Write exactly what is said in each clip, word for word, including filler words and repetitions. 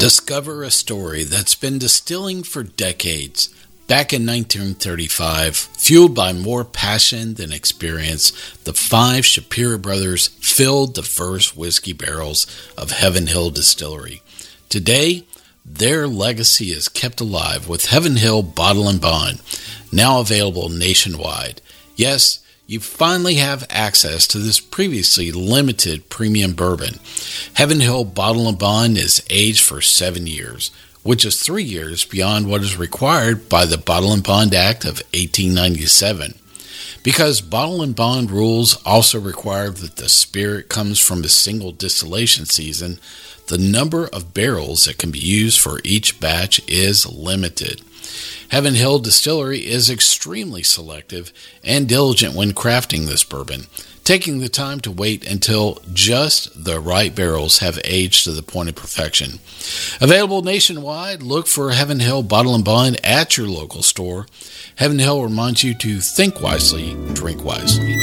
Discover a story that's been distilling for decades. Back in nineteen thirty-five, fueled by more passion than experience, the five Shapiro brothers filled the first whiskey barrels of Heaven Hill Distillery. Today, their legacy is kept alive with Heaven Hill Bottle and Bond, now available nationwide. Yes, you finally have access to this previously limited premium bourbon. Heaven Hill Bottle and Bond is aged for seven years, which is three years beyond what is required by the Bottle and Bond Act of eighteen ninety-seven. Because Bottle and Bond rules also require that the spirit comes from a single distillation season, the number of barrels that can be used for each batch is limited. Heaven Hill Distillery is extremely selective and diligent when crafting this bourbon, taking the time to wait until just the right barrels have aged to the point of perfection. Available nationwide, look for Heaven Hill Bottle and Bond at your local store. Heaven Hill reminds you to think wisely, drink wisely.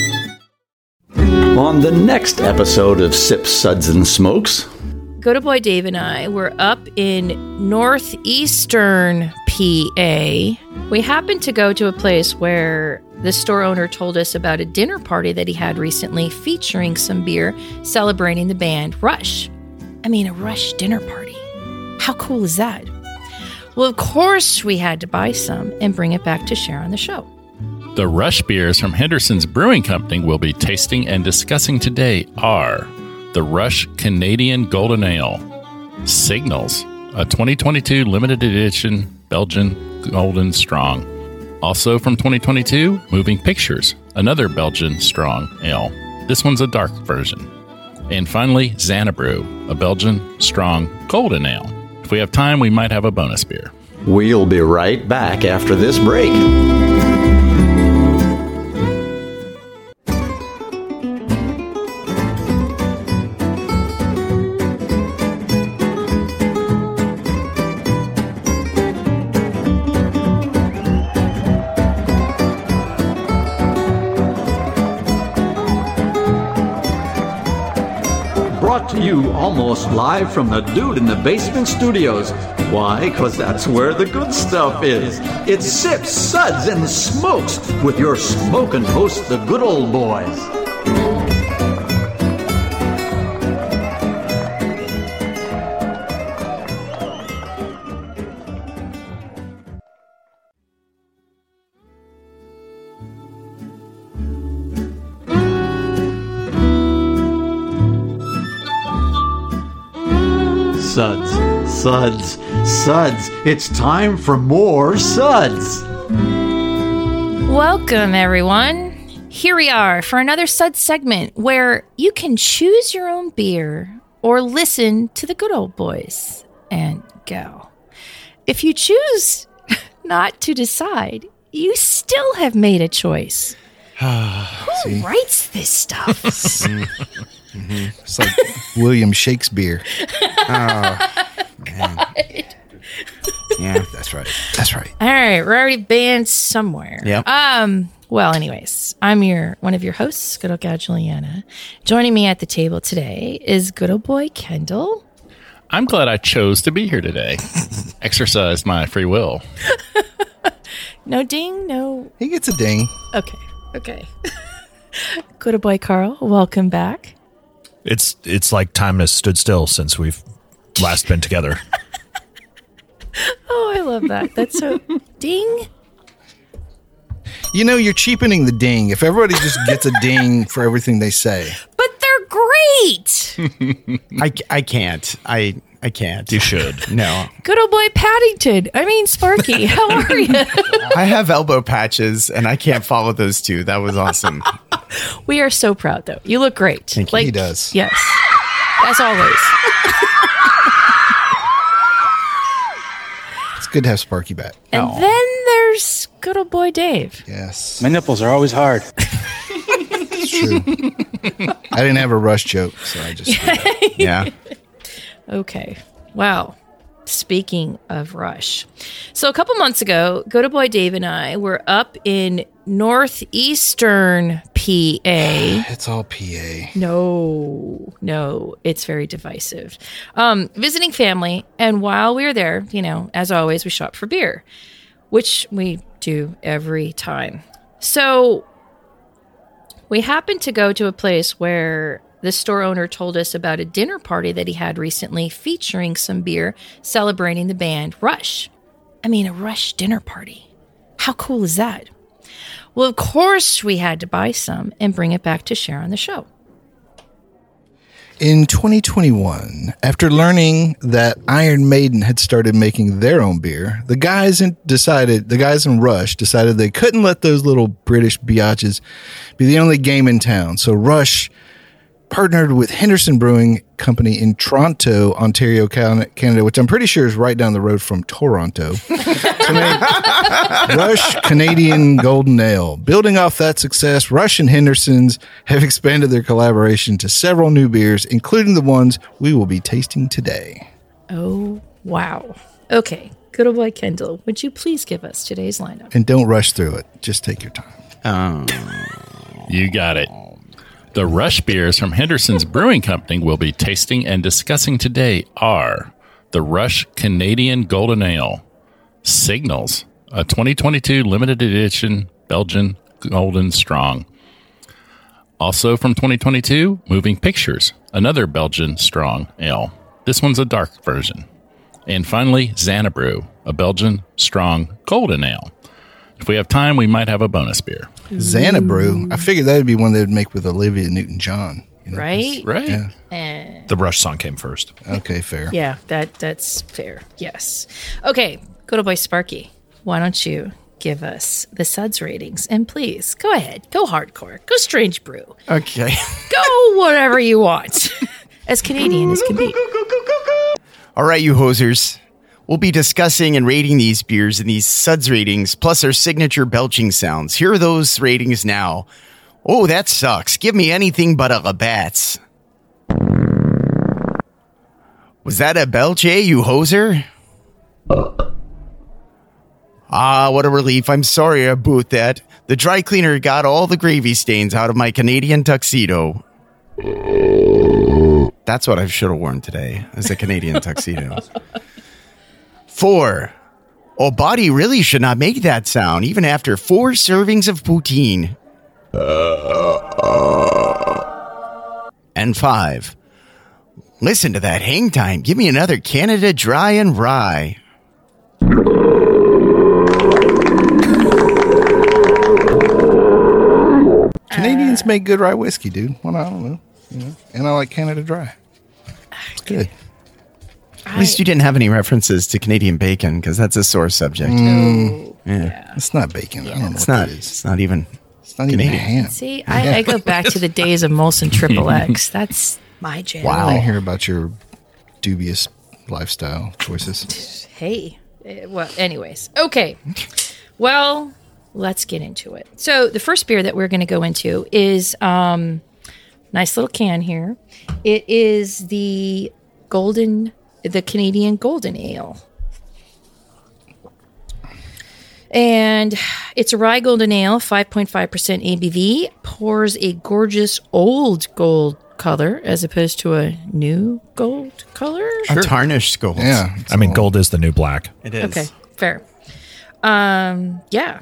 On the next episode of Sips, Suds, and Smokes, Good Boy Dave and I were up in northeastern P A. We happened to go to a place where the store owner told us about a dinner party that he had recently featuring some beer celebrating the band Rush. I mean, a Rush dinner party. How cool is that? Well, of course, we had to buy some and bring it back to share on the show. The Rush beers from Henderson's Brewing Company we'll be tasting and discussing today are the Rush Canadian Golden Ale, Signals, a twenty twenty-two limited edition Belgian Golden Strong. Also from twenty twenty-two, Moving Pictures, another Belgian Strong Ale. This one's a dark version. And finally, Xanabrew, a Belgian Strong Golden Ale. If we have time, we might have a bonus beer. we'll be right back after this break. Brought to you almost live from the Dude in the Basement Studios. Why? Because that's where the good stuff is. It's Sips, Suds, and Smokes with your smoking host, the Good Old Boys. Suds, Suds, Suds. It's time for more Suds. Welcome, everyone. Here we are for another Suds segment where you can choose your own beer or listen to the Good Old Boys and go. If you choose not to decide, you still have made a choice. Who See? writes this stuff? Mm-hmm. It's like William Shakespeare. Oh, man. Yeah, that's right. That's right. All right, we're already banned somewhere. Yep. Um. Well, anyways, I'm your one of your hosts, Good Old Gal Juliana. Joining me at the table today is Good Old Boy Kendall. I'm glad I chose to be here today. Exercise my free will. No ding, no. He gets a ding. Okay, okay. Good Old Boy Carl, welcome back. It's it's like time has stood still since we've last been together. Oh, I love that. That's so ding. You know, you're cheapening the ding. If everybody just gets a ding for everything they say. But they're great. I, I can't. I I can't. You should. No. Good Old Boy Paddington. I mean, Sparky, how are you? I have elbow patches, and I can't follow those two. That was awesome. We are so proud, though. You look great. Thank you. Like, He does. Yes. As always. It's good to have Sparky back. And Oh. then there's Good Old Boy Dave. Yes. My nipples are always hard. It's true. I didn't have a Rush joke, so I just. Yeah. Okay. Wow. Speaking of Rush. So a couple months ago, Good Old Boy Dave and I were up in northeastern P P A. It's all P A. No, no, it's very divisive. Um, visiting family, and while we were there, you know, as always, we shop for beer, which we do every time. So we happened to go to a place where the store owner told us about a dinner party that he had recently featuring some beer celebrating the band Rush. I mean, a Rush dinner party. How cool is that? Well, of course, we had to buy some and bring it back to share on the show. In twenty twenty-one, after learning that Iron Maiden had started making their own beer, the guys in decided the guys in Rush decided they couldn't let those little British biatches be the only game in town. So Rush partnered with Henderson Brewing Company in Toronto, Ontario, Canada, which I'm pretty sure is right down the road from Toronto, to make Rush Canadian Golden Ale. Building off that success, Rush and Henderson's have expanded their collaboration to several new beers, including the ones we will be tasting today. Oh, wow. Okay, good old boy Kendall, would you please give us today's lineup? And don't rush through it. Just take your time. Um, You got it. The Rush beers from Henderson's Brewing Company we'll be tasting and discussing today are the Rush Canadian Golden Ale, Signals, a twenty twenty-two limited edition Belgian Golden Strong. Also from twenty twenty-two, Moving Pictures, another Belgian Strong Ale. This one's a dark version. And finally, Xanabrew, a Belgian Strong Golden Ale. If we have time, we might have a bonus beer. Xanabrew. I figured that would be one they would make with Olivia Newton-John. You know, Right? Right. Yeah. Eh. The Rush song came first. Okay, fair. Yeah, that that's fair. Yes. Okay, good old boy Sparky, why don't you give us the Suds ratings? And please, go ahead. Go hardcore. Go Strange Brew. okay. Go whatever you want. As Canadian as can be. All right, you hosers. We'll be discussing and rating these beers in these Suds ratings, plus our signature belching sounds. Here are those ratings now. Oh, that sucks. Give me anything but a Labatt's. Was that a belch, eh, you hoser? Ah, what a relief. I'm sorry about that. The dry cleaner got all the gravy stains out of my Canadian tuxedo. That's what I should have worn today, as a Canadian tuxedo. Four. Oh, body really should not make that sound, even after four servings of poutine. And five. Listen to that hang time. Give me another Canada Dry and Rye. Canadians make good rye whiskey, dude. Well, I don't know. You know? And I like Canada Dry. It's good. At least you didn't have any references to Canadian bacon, because that's a sore subject. Oh, Yeah. It's not bacon. I don't know It's what not. that is. It's not even. It's not even Canadian. ham. See, I, I go back to the days of Molson Triple X. That's my jam. I want to hear about your dubious lifestyle choices. Hey. Eh, Well, anyways. Okay. Well, let's get into it. So the first beer that we're going to go into is um nice little can here. It is the Golden, the Canadian Golden Ale. And it's a rye golden ale, five point five percent A B V, pours a gorgeous old gold color as opposed to a new gold color. A tarnished gold. Yeah. I mean, gold is the new black. It is. Okay, fair. Um, yeah.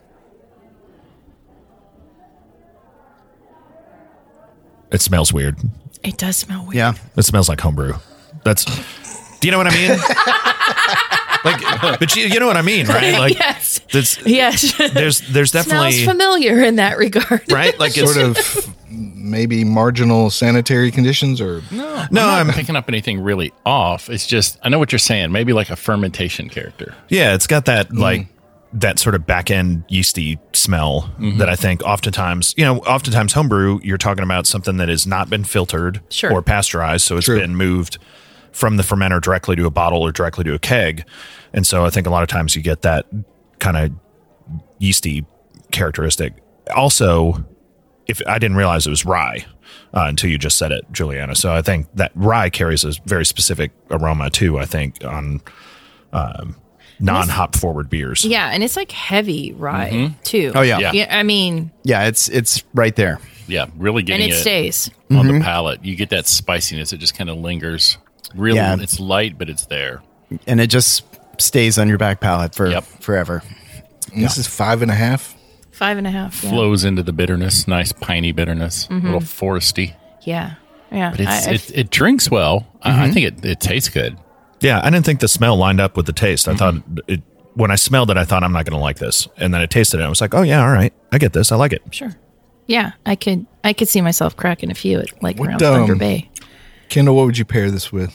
It smells weird. It does smell weird. Yeah. It smells like homebrew. That's. Do you know what I mean? like, but you, you know what I mean, right? Like, Yes. that's, Yes. there's there's definitely Smells familiar in that regard. right. Like it's Sort of maybe marginal sanitary conditions or No, No, I'm I'm- not picking up anything really off. It's just, I know what you're saying. Maybe like a fermentation character. yeah, it's got that like that sort of back end yeasty smell that I think oftentimes, you know, oftentimes homebrew, you're talking about something that has not been filtered Sure. or pasteurized, so it's True. been moved from the fermenter directly to a bottle or directly to a keg. And so I think a lot of times you get that kind of yeasty characteristic. Also, if I didn't realize it was rye uh, until you just said it, Juliana. So I think that rye carries a very specific aroma too, I think, on non-hop forward beers. Yeah, and it's like heavy rye Mm-hmm. too. Oh, yeah. Yeah. Yeah, I mean, Yeah, it's it's right there. Yeah, really and getting it it stays. on the palate. You get that spiciness. It just kind of lingers. Really, Yeah. it's light, but it's there. And it just stays on your back palate for Yep. forever. And this is five and a half. Five and a half. Yeah. Flows into the bitterness. Nice piney bitterness. Mm-hmm. A little foresty. Yeah. Yeah. But it's, I- I- it, it drinks well. I, I think it, it tastes good. Yeah, I didn't think the smell lined up with the taste. I thought it when I smelled it, I thought I'm not going to like this, and then I tasted it. And I was like, oh yeah, all right, I get this. I like it. Sure. Yeah, I could. I could see myself cracking a few at like What, around Thunder um, Bay. Kendall, what would you pair this with?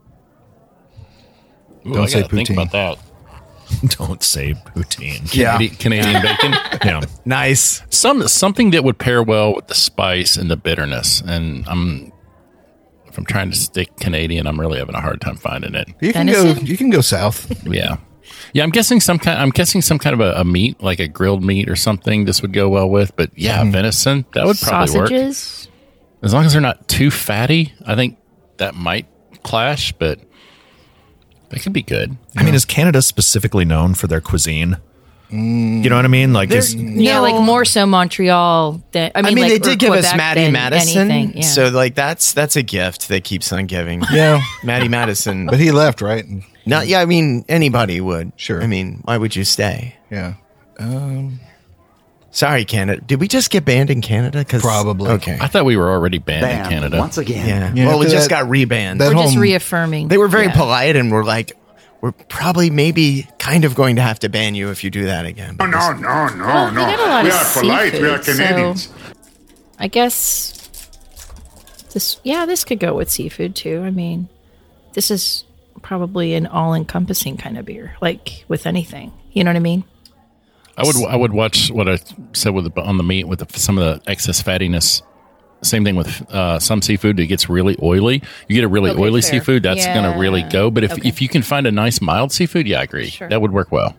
Ooh, Don't I say gotta think poutine. about that. Don't say poutine. Yeah. Canadi- Canadian bacon. Yeah. Nice. Some something that would pair well with the spice and the bitterness. And I'm if I'm trying to stick Canadian, I'm really having a hard time finding it. You can Venison? go. You can go south. Yeah. Yeah, I'm guessing some kind. I'm guessing some kind of a, a meat, like a grilled meat or something. This would go well with, but yeah, venison that would probably work Sausages. as long as they're not too fatty. I think that might clash, but that could be good. I mean, is Canada specifically known for their cuisine? You know what I mean? Like, is, Yeah, No. like more so Montreal than I I mean. mean, like, they or did give us Quebec Maddie than Madison, anything, yeah. so like that's that's a gift that keeps on giving. Yeah, Maddie Madison. but he left, right? No, yeah, I mean anybody would. Sure. I mean, why would you stay? Yeah, Sorry, Canada. Did we just get banned in Canada? 'Cause- Probably. Okay. I thought we were already banned in Bam, Canada. once again. Yeah. Yeah, well, we after just that- got rebanned. that We're just home- reaffirming. They were very Yeah. polite and were like, "We're probably maybe kind of going to have to ban you if you do that again." No, no, no, no, Well, no. they got a lot We of are polite. We are seafood, so- Canadians. I guess this. Yeah, this could go with seafood too. I mean, this is probably an all-encompassing kind of beer, like with anything. You know what I mean? I would I would watch what I said with the, on the meat with the, some of the excess fattiness. Same thing with uh, some seafood. It gets really oily. You get a really Okay, oily fair. seafood, that's Yeah. going to really go. But if, Okay. if you can find a nice mild seafood, yeah, I agree. Sure. That would work well.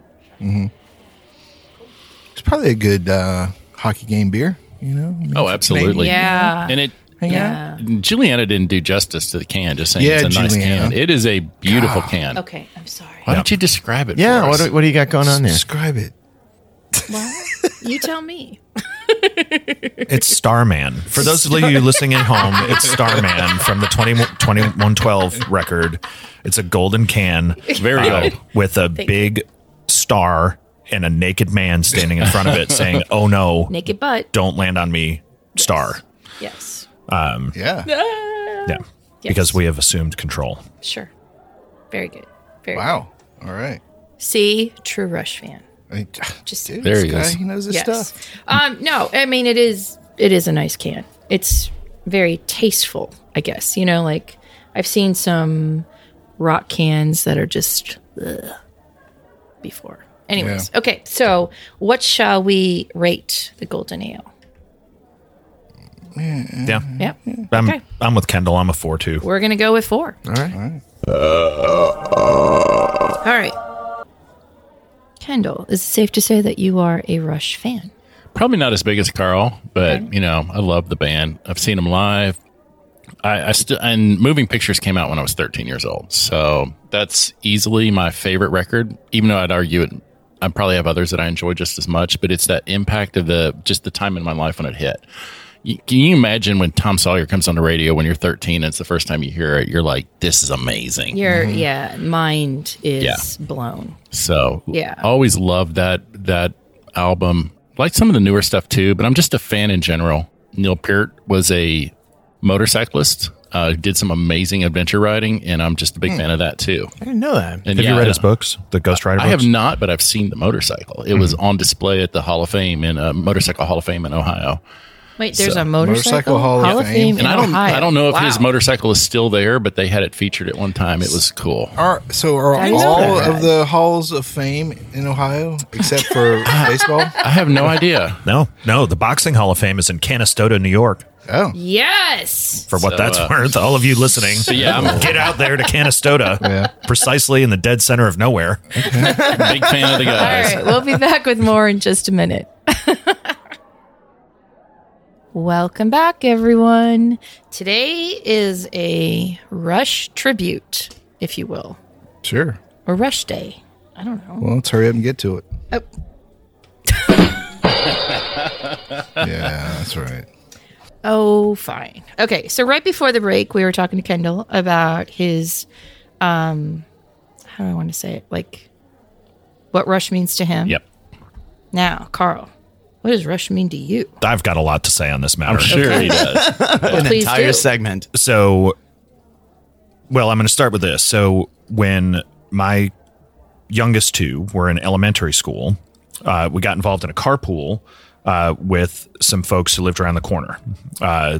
it's probably a good uh, hockey game beer. You know? I mean, Oh, absolutely. Yeah. And it hang Yeah. Juliana didn't do justice to the can. Just saying, Yeah, it's a nice Juliana. can. It is a beautiful can. Okay, I'm sorry. Why don't you describe it? Yeah. for What us? do, what do you got going on there? Describe it. Well, you tell me. it's Starman. For those of you listening at home, it's Starman from the twenty, twenty-one twelve record. It's a golden can. Very uh, old. with a Thank big star and a naked man standing in front of it saying, "Oh no, Naked butt. don't land on me, star." Yes. Yeah. Yeah. Because we have assumed control. Sure. Very good. Very Wow. All right. good. See, true Rush fan. I mean, Just dude, There this he guy, is. He knows his yes. stuff. Um, no, I mean it is. It is a nice can. It's very tasteful. I guess you know, like I've seen some rock cans that are just ugh, before. Anyways, okay. So, what shall we rate the Golden Ale? Yeah. Yep. I'm, Okay. I'm with Kendall. I'm a four two. We're gonna go with four. All right. All right. Kendall, is it safe to say that you are a Rush fan? Probably not as big as Carl, but you know, I love the band. I've seen them live. I, I still and Moving Pictures came out when I was thirteen years old, so that's easily my favorite record. Even though I'd argue it, I probably have others that I enjoy just as much. But it's that impact of the just the time in my life when it hit. You, can you imagine when Tom Sawyer comes on the radio when you're thirteen and it's the first time you hear it? You're like, "This is amazing." Your yeah, mind is Yeah. blown. So Yeah. I always loved that that album. Like some of the newer stuff too, but I'm just a fan in general. Neil Peart was a motorcyclist, uh, did some amazing adventure riding, and I'm just a big fan of that too. I didn't know that. And Have yeah, you read his books, the Ghost Rider I have books? not, but I've seen the motorcycle. It was on display at the Hall of Fame in uh, Motorcycle Hall of Fame in Ohio. Wait, there's So- a motorcycle, Motorcycle Hall of Fame. in And I don't, Ohio. I don't know if his Wow. motorcycle is still there, but they had it featured at one time. It was cool. Are, so are I know all that. of the halls of fame in Ohio except for baseball? I have no idea. No, no. The Boxing Hall of Fame is in Canastota, New York. Oh, Yes. For what So, that's uh, worth, all of you listening, yeah, I'm- get out there to Canastota, Yeah. precisely in the dead center of nowhere. Big fan of the All guys. right, we'll be back with more in just a minute. Welcome back, everyone. Today is a Rush tribute, if you will, sure. or Rush Day. I don't know. Well, let's hurry up and get to it. Oh. Yeah, that's right. Oh, fine. Okay, so right before the break, we were talking to Kendall about his, um, how do I want to say it? Like, what Rush means to him. Yep. Now, Carl, what does Rush mean to you? I've got a lot to say on this matter. I'm sure he does. An please entire do. segment. So, well, I'm going to start with this. So, when my youngest two were in elementary school, uh, we got involved in a carpool uh, with some folks who lived around the corner. Uh,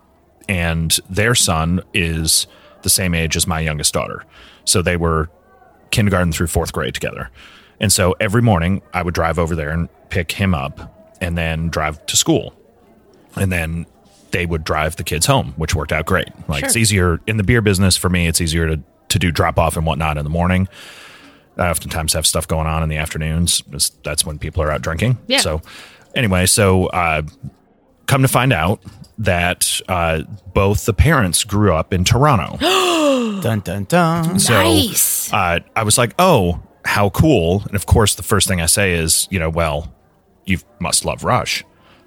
and their son is the same age as my youngest daughter. So they were kindergarten through fourth grade together. And so every morning I would drive over there and pick him up and then drive to school. And then they would drive the kids home, which worked out great. Like, Sure. It's easier in the beer business for me. It's easier to, to do drop off and whatnot in the morning. I oftentimes have stuff going on in the afternoons. That's when people are out drinking. Yeah. So anyway, so uh, come to find out that uh, both the parents grew up in Toronto. Dun, dun, dun. So Nice. uh, I was like, oh, how cool. And of course, the first thing I say is, you know, well, you must love Rush.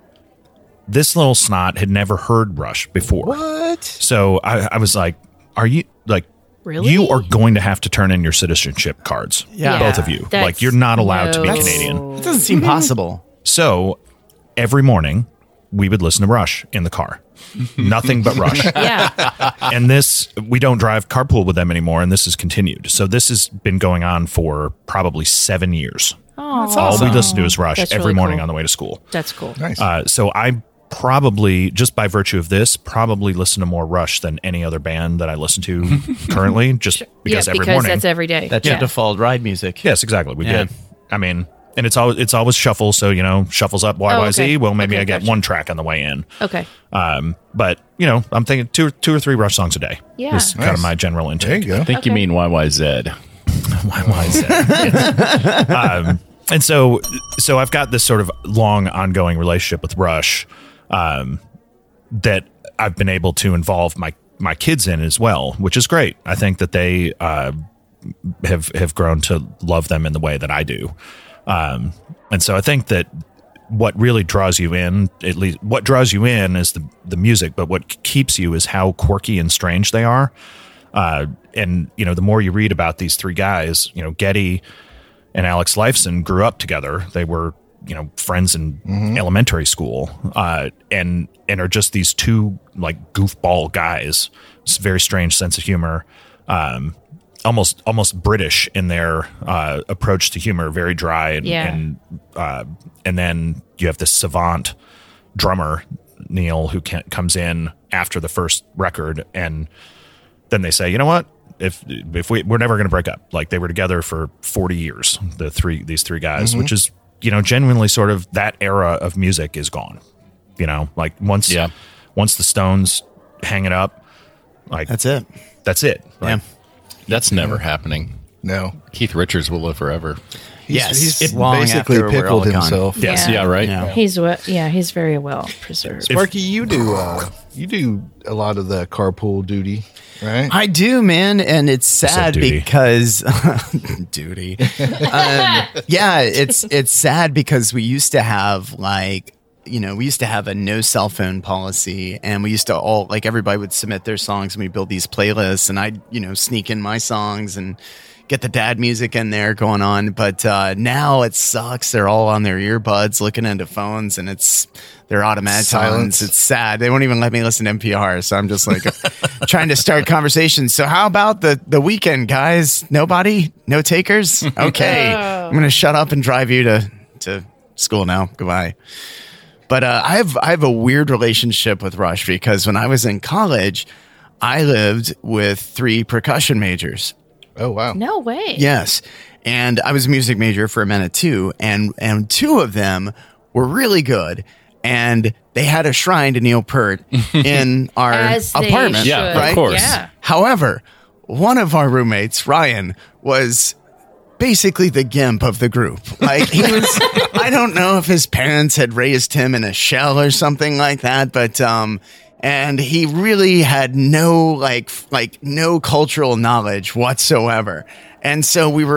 This little snot had never heard Rush before. What? So I, I was like, are you like, Really? you are going to have to turn in your citizenship cards. Yeah. Both of you. That's- Like, you're not allowed to be no. Canadian. It doesn't seem possible. So every morning we would listen to Rush in the car. Nothing but Rush. Yeah. And this, we don't drive carpool with them anymore, and this has continued. So this has been going on for probably seven years. Oh, All we listen to is Rush That's every really morning cool. on the way to school. That's cool. Nice. Uh, so I probably, just by virtue of this, probably listen to more Rush than any other band that I listen to currently, just because yeah, every because morning. that's every day. That's yeah. your default ride music. Yes, exactly. We Yeah. did. I mean, and it's always it's always shuffle. So, you know, shuffles up Y Y Z. Oh, okay. Well, maybe Okay, I get gotcha. one track on the way in. Okay. Um, but you know, I'm thinking two two or three Rush songs a day. Yeah. is kind of Nice. my general There intake. you go. I think you Okay. mean Y Y Z. Why, why is that? um, and so, so I've got this sort of long, ongoing relationship with Rush um, that I've been able to involve my my kids in as well, which is great. I think that they uh, have have grown to love them in the way that I do, um, and so I think that what really draws you in, at least what draws you in, is the the music, but what keeps you is how quirky and strange they are. Uh, and, you know, the more you read about these three guys, you know, Geddy and Alex Lifeson grew up together. They were, you know, friends in elementary school, uh, and, and are just these two like goofball guys. It's a very strange sense of humor, um, almost, almost British in their, uh, approach to humor, very dry. And, Yeah. and, uh, and then you have this savant drummer, Neil, who can, comes in after the first record, and then they say, you know what? If if we we're never going to break up. Like, they were together for forty years, the three these three guys, which is, you know, genuinely sort of that era of music is gone. You know, like once Yeah. once the Stones hang it up, like That's it. that's it. Like, Yeah. That's never happening. No. Keith Richards will live forever. He's, Yes. he's It- long basically after we're all pickled gone. himself. Yes. Yeah. Yeah, right? Yeah. He's well, yeah, he's very well preserved. Sparky, you do uh, you do a lot of the carpool duty, right? I do, man, and it's sad duty. because duty. Um, yeah, it's it's sad because we used to have like you know we used to have a no cell phone policy, and we used to all like everybody would submit their songs, and we build these playlists, and I'd you know sneak in my songs and get the dad music in there going on. But uh, now it sucks. They're all on their earbuds looking into phones, and it's they're automatons. Silence. It's sad. They won't even let me listen to N P R. So I'm just like trying to start conversations. So how about the the weekend, guys? Nobody? No takers? Okay. I'm gonna shut up and drive you to to school now. Goodbye. But uh, I have I have a weird relationship with Rush because when I was in college, I lived with three percussion majors. Oh wow. No way. Yes. And I was a music major for a minute too. And, and two of them were really good. And they had a shrine to Neil Peart in our As they apartment. Yeah, should. of right? course. Yeah. However, one of our roommates, Ryan, was basically the gimp of the group. Like he was, I don't know if his parents had raised him in a shell or something like that, but, um, and he really had no like f- like no cultural knowledge whatsoever. And so we were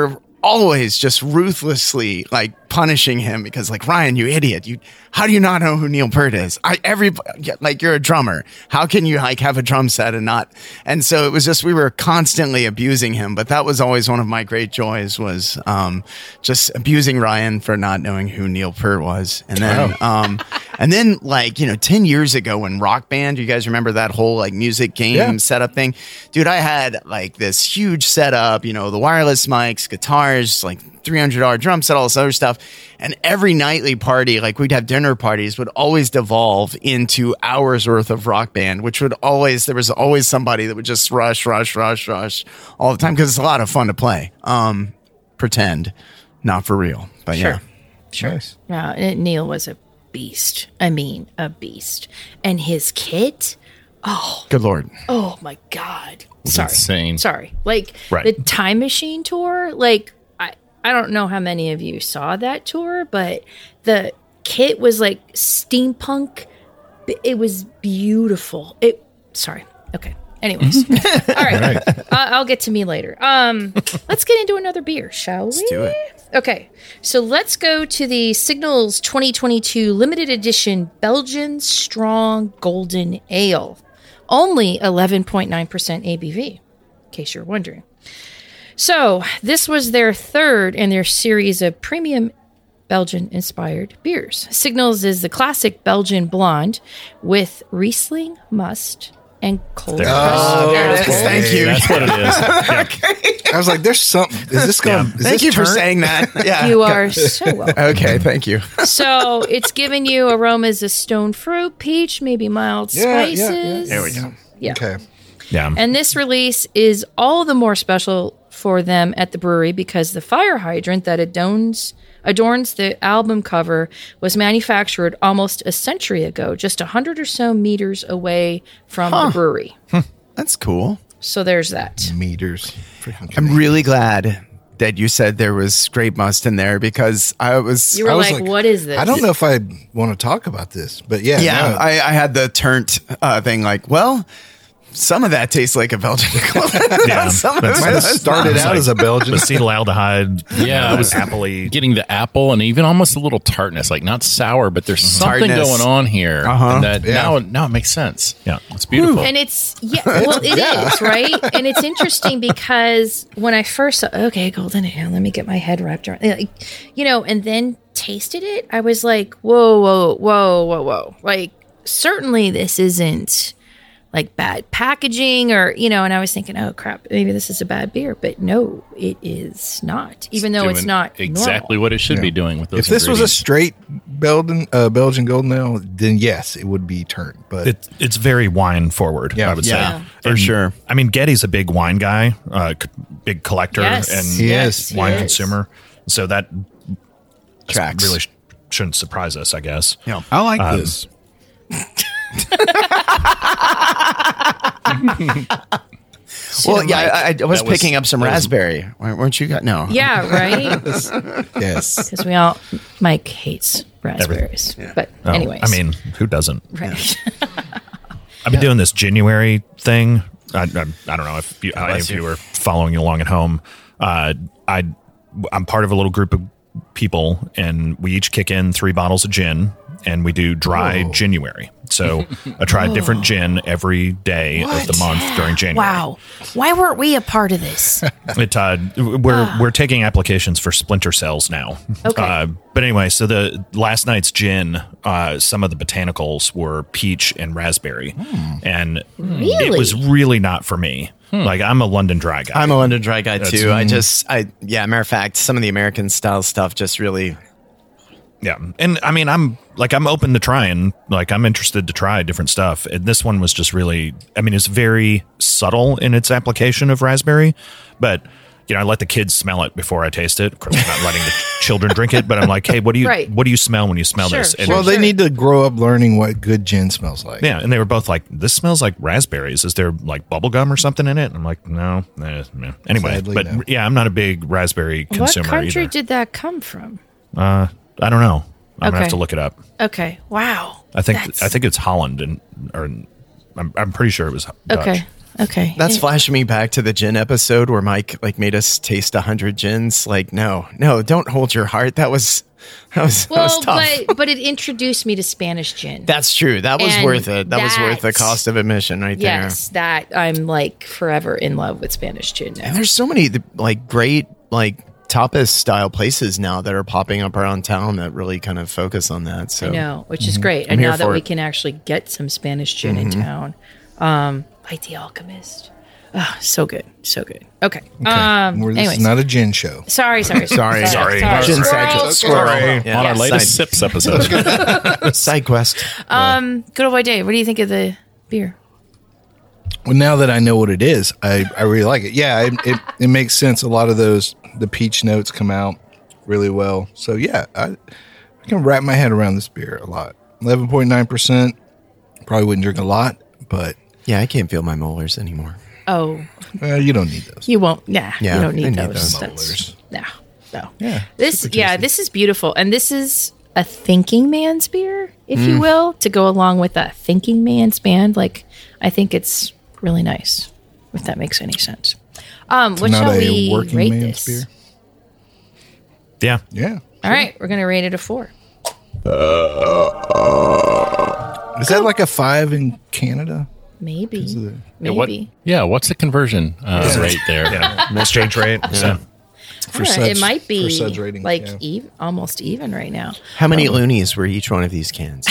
always just ruthlessly like punishing him because like, Ryan, you idiot. You, how do you not know who Neil Peart is? I, every, like you're a drummer. How can you like have a drum set and not? And so it was just, we were constantly abusing him, but that was always one of my great joys was, um, just abusing Ryan for not knowing who Neil Peart was. And then, um, and then like, you know, ten years ago when Rock Band, you guys remember that whole like music game Yeah. setup thing? Dude, I had like this huge setup, you know, the wireless mics, guitars, like three hundred dollars drum set, all this other stuff. And every nightly party, like we'd have dinner parties, would always devolve into hours worth of Rock Band, which would always, there was always somebody that would just rush, rush, rush, rush all the time because it's a lot of fun to play. Um, pretend, not for real. But Sure. yeah. Sure. Nice. Yeah, and Neil was a beast. I mean, a beast. And his kit, Good Lord. oh my God. Sorry. insane. Sorry. Like Right. the Time Machine tour, like I, I don't know how many of you saw that tour, but the kit was like steampunk. It was beautiful. It sorry. Okay. Anyways. All right. Uh, I'll get to me later. Um, let's get into another beer, shall we? Let's do it. Okay, so let's go to the Signals twenty twenty-two limited edition Belgian Strong Golden Ale. Only eleven point nine percent A B V, in case you're wondering. So, this was their third in their series of premium Belgian-inspired beers. Signals is the classic Belgian blonde with Riesling must and cold There it pressed Oh, There it is. apple. Thank you. That's what it is. Yeah. I was like, there's something. Is this going? Yeah. Is Thank this you for turnt? saying that. Yeah. You are so welcome. Okay, thank you. So it's giving you aromas of stone fruit, peach, maybe mild Yeah, yeah, yeah. spices. There we go. Yeah. Okay. Yeah. And this release is all the more special for them at the brewery because the fire hydrant that adorns adorns the album cover was manufactured almost a century ago, just a hundred or so meters away from the brewery. That's cool. So there's that. Meters. Freaking I'm really glad that you said there was grape must in there because I was. You were I was like, what is this? I don't know if I want to talk about this, but yeah. Yeah, no. I, I had the turnt uh, thing like, well, some of that tastes like a Belgian. Yeah. Some of That's- it might have does started not. out as a Belgian. Acetylaldehyde. Yeah, uh, it was appley. Getting the apple and even almost a little tartness, like not sour, but there's something Tartness. going on here. Uh-huh. And that Yeah. now, now it makes sense. Yeah. It's beautiful. And it's yeah, well, it is Yeah. right, and it's interesting because when I first saw, okay, golden ale, let me get my head wrapped around, like, you know, and then tasted it, I was like, whoa, whoa, whoa, whoa, whoa, like certainly this isn't like bad packaging or you know, and I was thinking, oh crap, maybe this is a bad beer, but no, it is not, even though it's Doing not exactly normal. what it should be doing with those. If this was a ingredients. straight Belgian uh, Belgian golden ale, then yes, it would be turned. But It, it's very wine forward, Yeah. I would Yeah, say. for And, sure. I mean, Getty's a big wine guy, uh, c- big collector Yes. and He yes, is. he wine is. consumer. So that Tracks. really sh- shouldn't surprise us, I guess. Yeah. I like Um, this. Well, yeah, I, I was That was- picking up some that was- raspberry. Weren't you? Got no. Yeah, right. yes, Because we all, Mike hates raspberries, but Oh, anyways, I mean, who doesn't? right. I've been doing this January thing. I, I, I don't know if you, any of you are following along at home. Uh, I, I'm part of a little group of people, and we each kick in three bottles of gin, and we do dry January. So I try a different gin every day of the month during January. Wow. Why weren't we a part of this? It, uh, we're we're taking applications for splinter cells now. Okay. Uh, but anyway, so the last night's gin, uh, some of the botanicals were peach and raspberry, and it Really? was really not for me. Like I'm a London dry guy. I'm a London dry guy That's- too. I just, I yeah. Matter of fact, some of the American style stuff just really. Yeah. And I mean, I'm like, I'm open to trying, like, I'm interested to try different stuff. And this one was just really, I mean, it's very subtle in its application of raspberry, but, you know, I let the kids smell it before I taste it. Of course, I'm not letting the children drink it, but I'm like, hey, what do you, Right. what do you smell when you smell Sure, this? And sure. well, they need to grow up learning what good gin smells like. yeah. And they were both like, this smells like raspberries. Is there like bubble gum or something in it? And I'm like, no. Eh, eh. Anyway, Sadly, but no. yeah, I'm not a big raspberry What consumer country either. did that come from? uh, I don't know. I'm gonna Okay. have to look it up. Okay. Wow. I think That's- I think it's Holland, and or I'm I'm pretty sure it was Dutch. Okay. Okay. That's flashing me back to the gin episode where Mike like made us taste a hundred gins. Like, no, no, don't hold your heart. That was that was, well, that was tough. but but it introduced me to Spanish gin. That's true. That was And worth it. That, was worth the that- cost of admission right yes, that I'm like forever in love with Spanish gin there. now. And there's so many like great like tapas style places now that are popping up around town that really kind of focus on that. So I know, which is great. I'm And here now that for we it. can actually get some Spanish gin in town, um, like The Alchemist. Oh, so good, so good. Okay. Um. We're- this anyways, is not a gin show. sorry, sorry, Sorry, sorry. Squirrel, Gin side- squirrel. Sorry. Yeah. On our Yes. latest Side- Sips episode. Side quest. Um, good old boy Dave. What do you think of the beer? Well, now that I know what it is, I, I really like it. Yeah, it, it it makes sense. A lot of those the peach notes come out really well. So yeah, I I can wrap my head around this beer a lot. Eleven point nine percent. Probably wouldn't drink a lot, but Yeah, I can't feel my molars anymore. Oh, uh, you don't need those. you won't. Nah, Yeah, you don't I need need those. those That's, no, no. Yeah, This, super yeah, tasty. this is beautiful, and this is a thinking man's beer, if Mm. you will, to go along with a thinking man's band. Like, I think it's really nice, if that makes any sense. Um, what Not shall a we working rate man's this? beer. Yeah. Yeah. All right, we're gonna rate it a four. Is that like a five in Canada? Maybe, the- Yeah, what- maybe. yeah, what's the conversion uh, rate there? Yeah. Exchange rate. Yeah. For All right, suds- it might for be suds rating, like yeah. even, almost even right now. How many loonies were each one of these cans?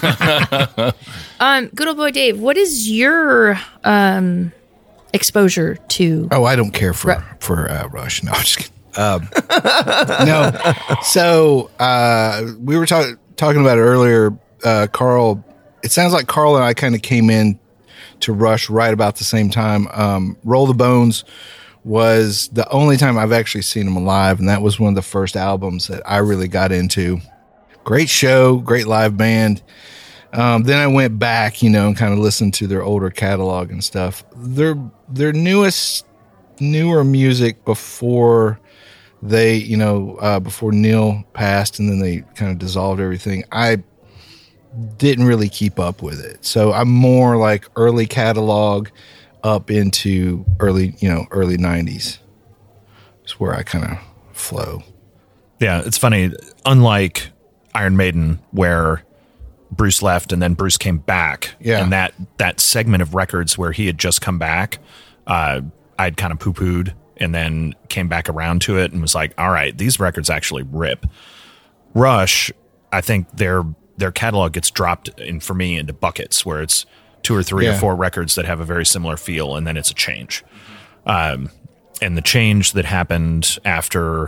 Um, good old boy Dave, what is your um exposure to? Oh, I don't care for Ru- for uh, Rush. No, I'm just kidding. Um, no. So uh, we were talk- talking about it earlier. Uh, Carl, it sounds like Carl and I kind of came in to Rush right about the same time. Um, Roll the Bones was the only time I've actually seen them live, and that was one of the first albums that I really got into. Great show, great live band. Um, then I went back, you know, and kind of listened to their older catalog and stuff. Their their newest, newer music before they, you know, uh, before Neil passed, and then they kind of dissolved everything. I didn't really keep up with it, so I'm more like early catalog up into early, you know, early nineties. It's where I kind of flow. Yeah, it's funny. Unlike Iron Maiden, where Bruce left and then Bruce came back, Yeah. and that that segment of records where he had just come back, uh, I'd kind of poo pooed, and then came back around to it and was like, "All right, these records actually rip." Rush, I think their their catalog gets dropped in for me into buckets where it's two or three or Yeah. four records that have a very similar feel, and then it's a change. Um, and the change that happened after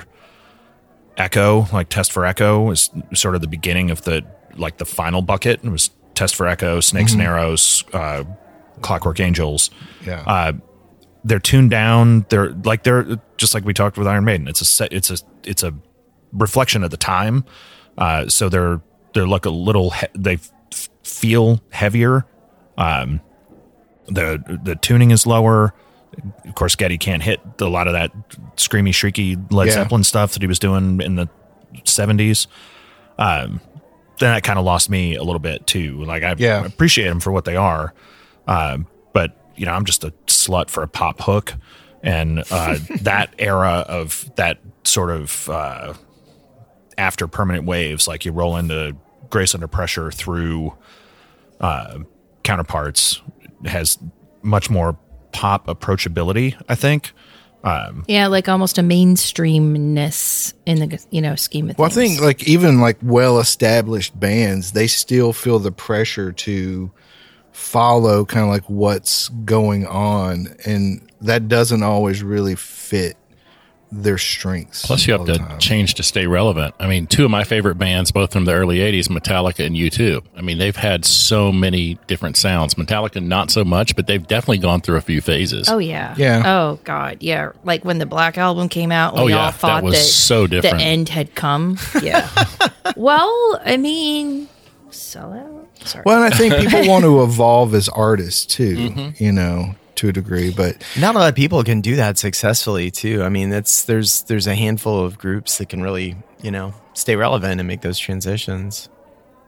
Echo, like Test for Echo, was sort of the beginning of the like the final bucket. It was Test for Echo, Snakes and Arrows, uh, Clockwork Angels. Yeah. Uh, they're tuned down. They're like they're just like we talked with Iron Maiden. It's a set. It's a it's a reflection of the time. Uh, so they're they're like a little. He- they f- feel heavier. Um, the the tuning is lower. Of course, Geddy can't hit a lot of that screamy, shrieky Led Yeah. Zeppelin stuff that he was doing in the seventies. Um, then that kind of lost me a little bit too. Like I Yeah. appreciate them for what they are, um, but you know, I'm just a slut for a pop hook, and uh, that era of that sort of uh, after Permanent Waves, like you roll into Grace Under Pressure through uh, Counterparts, has much more pop approachability, I think. Um, Yeah, like almost a mainstreamness in the you know scheme of Well, I things. think like even like well-established bands, they still feel the pressure to follow kind of like what's going on, and that doesn't always really fit their strengths. Plus, you have all the to time. change to stay relevant. I mean, two of my favorite bands, both from the early eighties, Metallica and U two. I mean, they've had so many different sounds. Metallica, not so much, but they've definitely gone through a few phases. Oh yeah. Yeah. Oh god. Yeah. Like when the Black Album came out, Oh, we yeah, all that thought was that so different. the end had come. Yeah. Well, I mean, sell out. Sorry. Well, and I think people want to evolve as artists too, Mm-hmm. you know, to a degree. But Not a lot of people can do that successfully too. I mean, that's there's there's a handful of groups that can really, you know, stay relevant and make those transitions.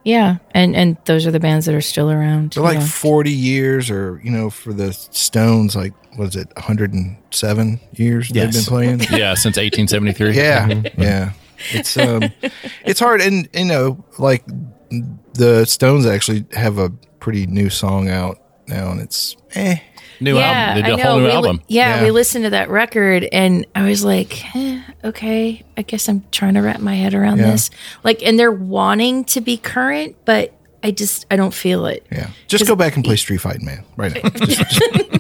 Yeah, and and those are the bands that are still around. They're like yeah. forty years, or you know, for the Stones, like what is it, one hundred seven years Yes. they've been playing. Yeah, since eighteen seventy-three. Yeah, yeah. It's um, it's hard, and you know, like the Stones actually have a pretty new song out now, and it's eh. New yeah, album. They did I a know. whole new we li- album. yeah, Yeah. we listened to that record, and I was like, eh, okay, I guess I'm trying to wrap my head around Yeah. this. Like, and they're wanting to be current, but I just I don't feel it. Yeah, just go back and play Street Fighting Man right now. Just- just-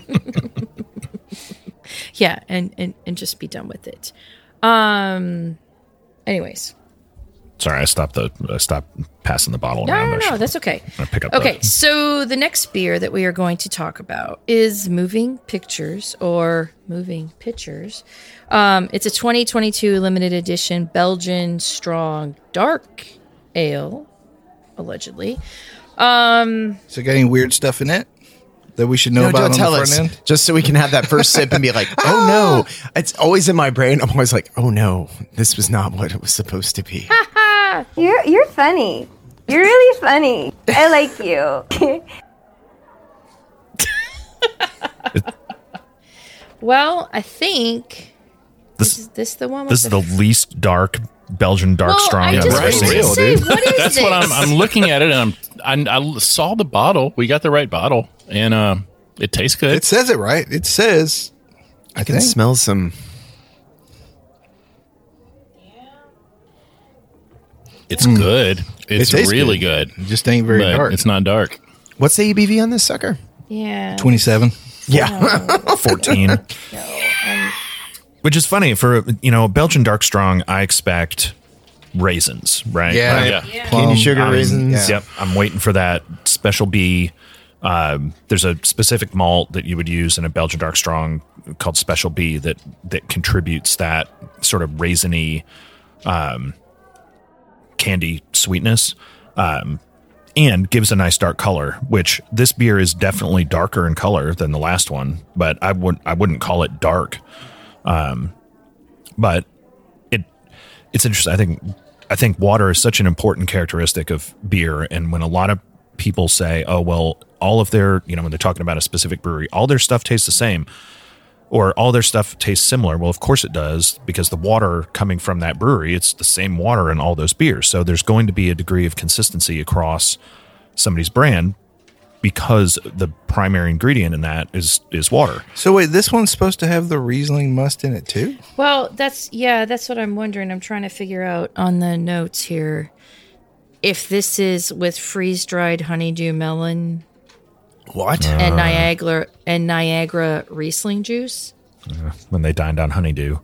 Yeah, and, and and just be done with it. Um. Anyways, Sorry, I stopped the I stopped passing the bottle no, around. no, I no, should- that's okay. I pick up Okay, the- so the next beer that we are going to talk about is Moving Pictures or Moving Pictures. Um, it's a twenty twenty-two limited edition Belgian strong dark ale, allegedly. Um, Is it got any weird stuff in it that we should know No, about don't on tell the us. front end? Just so we can have that first sip and be like, oh no. It's always in my brain. I'm always like, oh no, this was not what it was supposed to be. You're you're funny. You're really funny. I like you. well, I think This- is this the one. With This is the least dark Belgian dark well, strong I I've just ever was seen. gonna say, what is That's this? what I'm. I'm looking at it, and I'm. I, I saw the bottle. We got the right bottle, and uh, it tastes good. It says it right. It says. I I can think. smell some. It's good. It's tastes really good. It just ain't very but dark. It's not dark. What's the A B V on this sucker? yeah. twenty-seven. Yeah. fourteen. Which is funny for, you know, Belgian dark strong, I expect raisins, right? Yeah. Like, Yeah. Plum, Candy sugar I'm- raisins. Yep. I'm waiting for that special B. Um, there's a specific malt that you would use in a Belgian dark strong called Special B that that contributes that sort of raisiny um, candy sweetness um, and gives a nice dark color. Which this beer is definitely darker in color than the last one, but I would I wouldn't call it dark. Um, but it it's interesting. I think I think water is such an important characteristic of beer, and when a lot of people say, "Oh, well, all of their," you know, when they're talking about a specific brewery, all their stuff tastes the same, or all their stuff tastes similar. Well, of course it does, because the water coming from that brewery, it's the same water in all those beers. So there's going to be a degree of consistency across somebody's brand, because the primary ingredient in that is is water. So wait, this one's supposed to have the Riesling must in it too? Well, that's yeah, that's what I'm wondering. I'm trying to figure out on the notes here if this is with freeze-dried honeydew melon What? and Niagara and Niagara Riesling juice. When they dined on honeydew.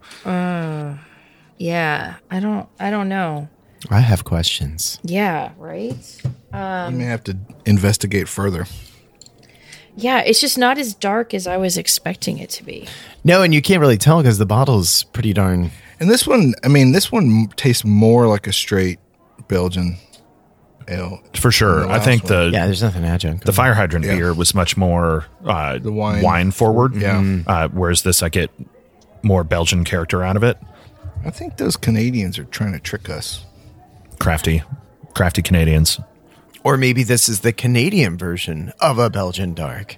Yeah, I don't I don't know. I have questions. Yeah, right? I may have to investigate further. Yeah, it's just not as dark as I was expecting it to be. No, and you can't really tell because the bottle's pretty darn. And this one, I mean, this one tastes more like a straight Belgian ale. For sure. The I last think one. the Yeah, there's nothing adjunct. the fire hydrant Yeah. beer was much more uh, The wine. wine forward. Yeah. Uh, whereas this, I get more Belgian character out of it. I think those Canadians are trying to trick us. Crafty, crafty Canadians. Or maybe this is the Canadian version of a Belgian dark.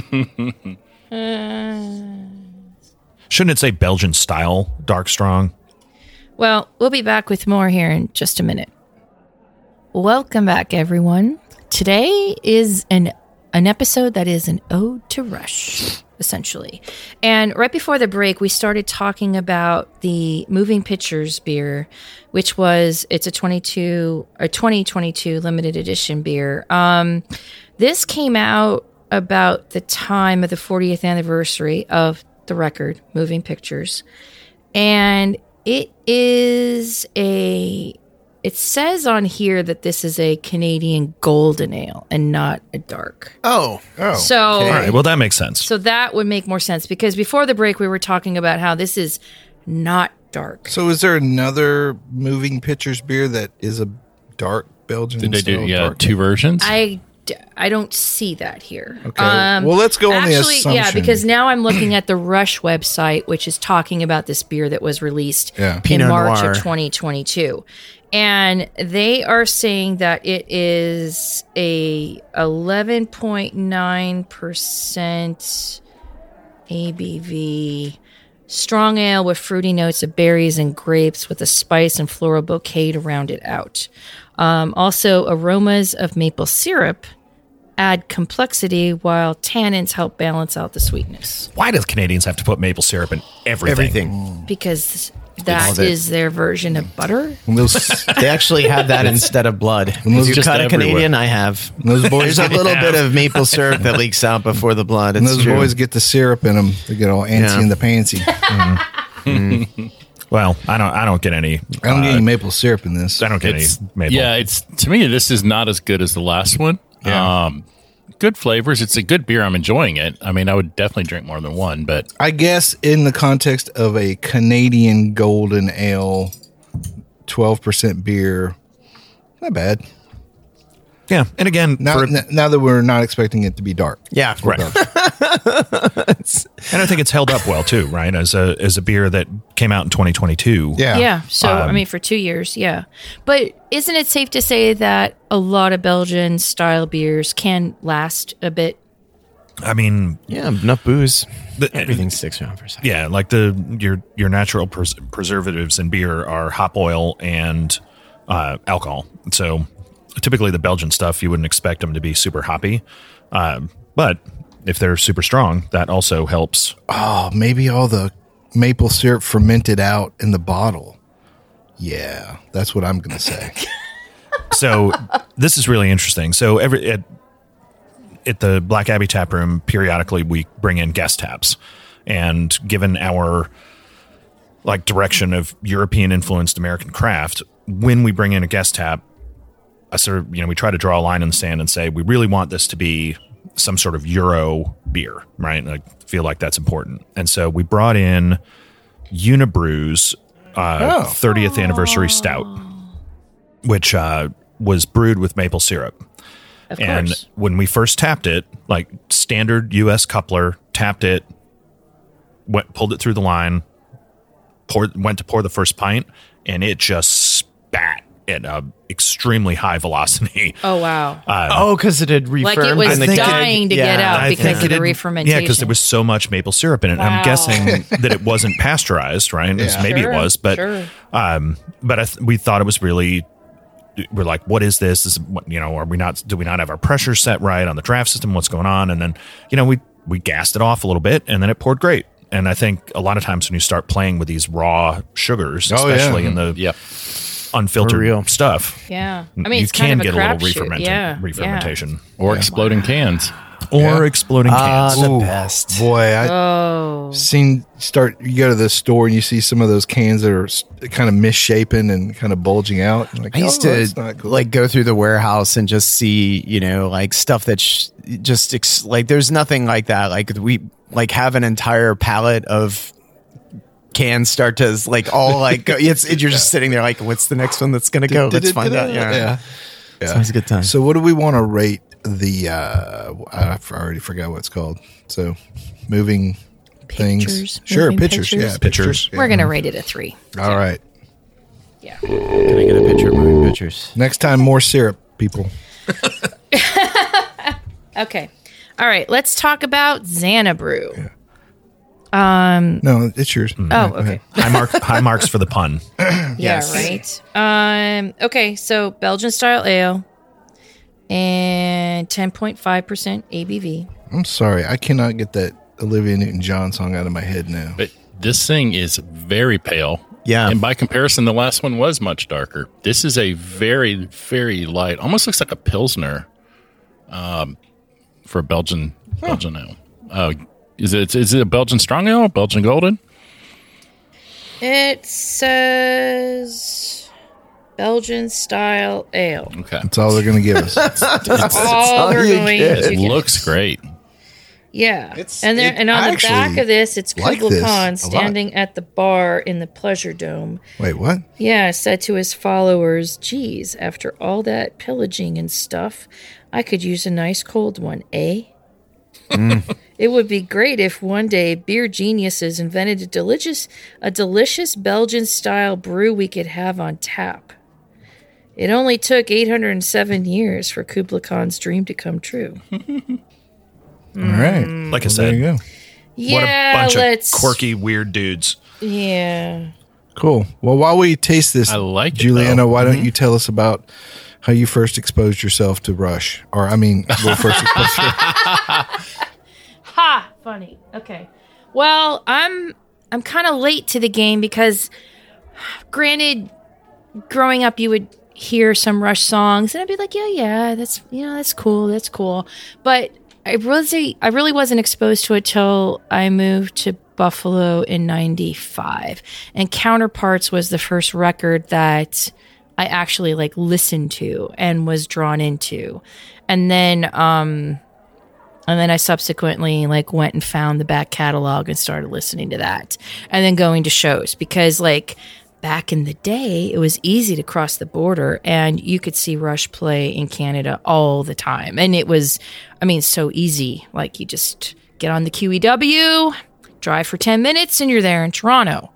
Shouldn't it say Belgian style dark strong? Well, we'll be back with more here in just a minute. Welcome back, everyone. Today is an an episode that is an ode to Rush, essentially. And right before the break, we started talking about the Moving Pictures beer, which was it's a twenty-two or twenty twenty-two limited edition beer. Um, this came out about the time of the fortieth anniversary of the record, Moving Pictures, and it is a. It says on here that this is a Canadian golden ale and not a dark. Oh. Oh, So, All right. Well, that makes sense. so that would make more sense because before the break we were talking about how this is not dark. So is there another Moving Pictures beer that is a dark Belgian? Did they do style yeah dark two versions? I I don't see that here. Okay. well, let's go on the Actually, assumption. yeah, because now I'm looking at the Rush website, which is talking about this beer that was released Yeah. in Pinot March Noir. of twenty twenty-two. And they are saying that it is a eleven point nine percent A B V strong ale with fruity notes of berries and grapes with a spice and floral bouquet to round it out. Um, also, aromas of maple syrup add complexity while tannins help balance out the sweetness. Why do Canadians have to put maple syrup in everything? Everything. Because that Love it. is their version of butter. When those, They actually have that instead of blood. If those you just cut a everywhere. Canadian, I have. when those boys There's a get, little bit of maple syrup that leaks out before the blood. when It's those true. boys get the syrup in them, they get all antsy Yeah. in the pantsy. Well, I don't. I don't get any. I don't get uh, any maple syrup in this. I don't get any It's, maple. yeah, it's to me this is not as good as the last one. Yeah. Um, good flavors. It's a good beer. I'm enjoying it. I mean, I would definitely drink more than one, but I guess in the context of a Canadian golden ale, twelve percent beer, not bad. Yeah, and again, Now, for- n- now that we're not expecting it to be dark. Yeah. right. And I think it's held up well too, right? As a as a beer that came out in twenty twenty-two. Yeah. Yeah. So, I Um, mean, for two years, yeah. But isn't it safe to say that a lot of Belgian style beers can last a bit? I mean, Yeah, enough booze. the, Everything sticks around for a second. yeah, like the your your natural pres- preservatives in beer are hop oil and uh, alcohol. So typically the Belgian stuff you wouldn't expect them to be super hoppy, um, but if they're super strong, that also helps. Oh, maybe all the maple syrup fermented out in the bottle. Yeah, that's what I'm going to say. So this is really interesting. So every at, at the Black Abbey tap room, periodically we bring in guest taps, and given our like direction of European influenced American craft, when we bring in a guest tap, I sort of you know we try to draw a line in the sand and say we really want this to be some sort of Euro beer, right? And I feel like that's important, and so we brought in Unibrew's uh, Oh. thirtieth anniversary stout, which uh, was brewed with maple syrup. Of And course. when we first tapped it, like standard U S coupler, tapped it, went, pulled it through the line, poured, went to pour the first pint, and it just spat at a extremely high velocity. Oh, wow. Oh, because it had refirmed. Like it was in the keg. dying to get Yeah. out I because think of it the had- re-fermentation. Yeah, because there was so much maple syrup in it. Wow. I'm guessing that it wasn't pasteurized, right? It's- Yeah. Maybe Sure, it was, but sure. um, but I th- we thought it was really. We're like, what is this? Is what you know? Are we not? Do we not have our pressure set right on the draft system? What's going on? And then you know we we gassed it off a little bit, and then it poured great. And I think a lot of times when you start playing with these raw sugars, Oh, yeah. especially in the yep. unfiltered For real. stuff, Yeah. I mean, you it's can kind of get a a little crapshoot. re-fermentation, Yeah. re-fermentation, Or exploding cans. or Yeah. exploding Ah, cans. the Ooh, best. Boy, I Yeah. Oh. seen start. You go to the store and you see some of those cans that are s- kind of misshapen and kind of bulging out. You're like, I used oh, to that's not cool. like go through the warehouse and just see, you know, like stuff that sh- just ex- like there's nothing like that. Like we like have an entire pallet of cans start to like all like go, it's it, you're just sitting there like, what's the next one that's gonna go? Let's find out. Yeah, yeah. It's always a good time. So, what do we want to rate the? Uh, I already forgot what it's called. So, moving things. Pictures, Sure, moving pictures. pictures. Yeah, pictures. We're going to rate it a three. All right. Yeah. Can I get a picture of moving pictures? Next time, more syrup, people. Okay. All right. Let's talk about Xana Brew. No, it's yours. Oh, Go okay. ahead. high mark, high marks for the pun. Yeah, right. Um, okay, so Belgian style ale and ten point five percent A B V. I'm sorry, I cannot get that Olivia Newton-John song out of my head now. But this thing is very pale. Yeah. And by comparison, the last one was much darker. This is a very, very light, almost looks like a Pilsner um, for a Belgian Belgian ale. Uh, is it is it a Belgian strong ale? Belgian golden? It says Belgian style ale. Okay. That's all they're going to give us. That's all they're you going get. to It get. looks great. Yeah. It's- and there it and on the actually back of this, it's like Kubla this a Khan lot. standing at the bar in the Pleasure Dome. Wait, what? Yeah, said to his followers, geez, after all that pillaging and stuff, I could use a nice cold one, eh? Mm. It would be great if one day beer geniuses invented a delicious, a delicious Belgian-style brew we could have on tap. It only took eight hundred seven years for Kubla Khan's dream to come true. All right. Like I well, said, there you go. Yeah, what a bunch let's, of quirky, weird dudes. Yeah. Cool. Well, while we taste this, I like it, Juliana, though. why don't Mm-hmm. you tell us about how you first exposed yourself to Rush? Or, I mean, well, first exposed to Ha! Funny. Okay. Well, I'm I'm kind of late to the game because, granted, growing up, you would hear some Rush songs, and I'd be like, yeah, yeah, that's you know, that's cool, that's cool. But I really, I really wasn't exposed to it till I moved to Buffalo in ninety-five, and Counterparts was the first record that I actually like listened to and was drawn into, and then, um, and then I subsequently like went and found the back catalog and started listening to that, and then going to shows because like. Back in the day, it was easy to cross the border and you could see Rush play in Canada all the time. And it was, I mean, so easy. Like you just get on the Q E W, drive for ten minutes, and you're there in Toronto.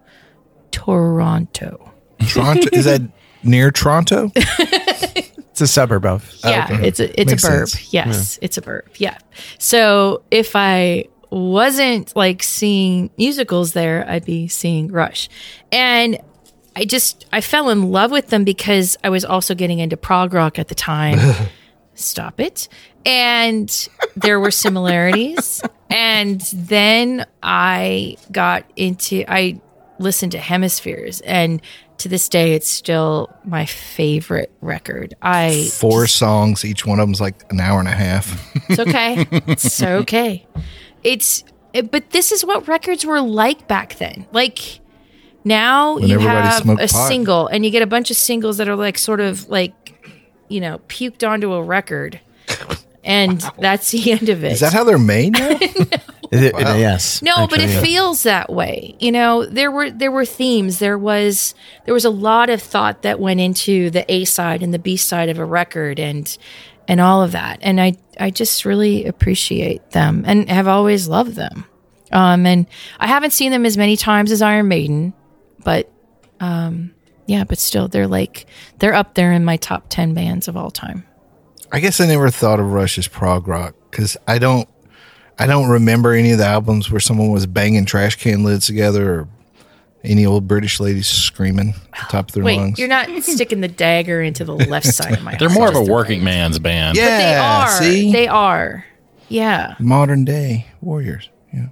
Toronto. Toronto. Is that near Toronto? It's a suburb of. Yeah, okay. it's a it's Makes a burb. sense. Yes, it's a burb. Yeah. So if I wasn't like seeing musicals there, I'd be seeing Rush. And I just, I fell in love with them because I was also getting into prog rock at the time. Stop it. And there were similarities. And then I got into, I listened to Hemispheres. And to this day, it's still my favorite record. I Four songs. Each one of them's like an hour and a half. It's okay. It's okay. It's, it, but this is what records were like back then. Like, now When you everybody have smoked a pot. single and you get a bunch of singles that are like sort of like, you know, puked onto a record. And that's the end of it. Is that how they're made now? Is it- Yes. No, but actually, it yeah. feels that way. You know, there were there were themes. There was there was a lot of thought that went into the A side and the B side of a record and and all of that. And I I just really appreciate them and have always loved them. Um, and I haven't seen them as many times as Iron Maiden. But, um, yeah, but still, they're like, they're up there in my top ten bands of all time. I guess I never thought of Rush as prog rock because I don't, I don't remember any of the albums where someone was banging trash can lids together or any old British ladies screaming at the top of their Wait, lungs. you're not sticking the dagger into the left side of my They're heart. more of a Just working man's band. yeah, But they are. see, They are. Yeah. modern day warriors. Yeah,